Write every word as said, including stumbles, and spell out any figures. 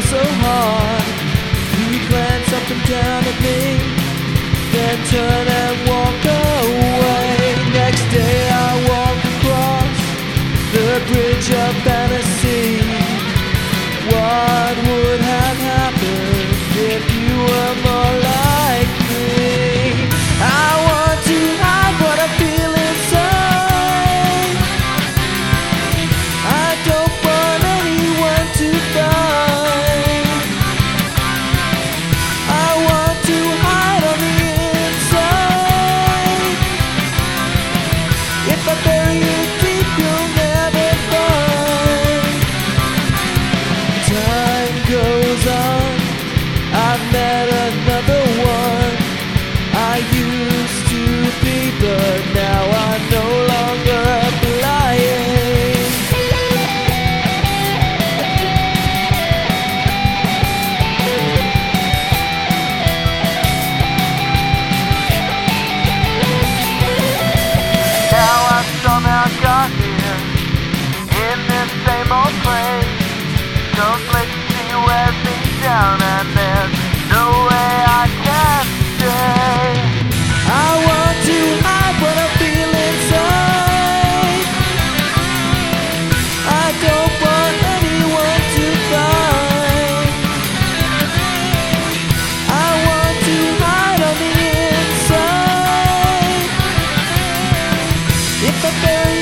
so hard. You glance up and down at me, then turn and walk away. Next day I walk across the bridge of fantasy. What would have happened if you were more like me? I want to hide what I feel inside. I don't want anyone to find. I want to hide on the inside. If I bury it deep, you'll never find. Time goes on, I've met another one. I used to be, but now I'm no longer applying. Now I've somehow got here in this same old place. Complexity wears me down and there's no way I can stay. I want to hide what I feel inside. I don't want anyone to find. I want to hide on the inside. If I bury